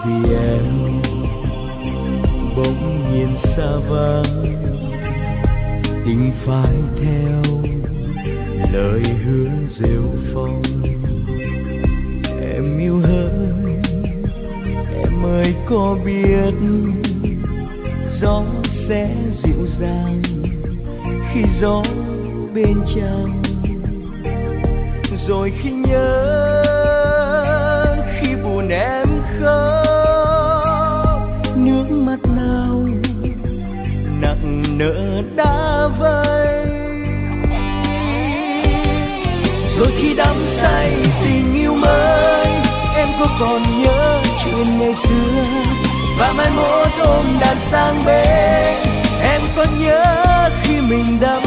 vì em bỗng nhiên xa vắng, tình phải theo lời hứa rêu phong. Em yêu hơn, em ơi có biết gió sẽ dịu dàng khi gió bên trăng, rồi khi nhớ khi buồn em khóc, nước mắt nào nặng nỡ đã vơi. Rồi khi đắm say tình yêu mới, em có còn nhớ chuyện ngày xưa và mai mốt ôm đàn sang bên? Em có nhớ khi mình đắm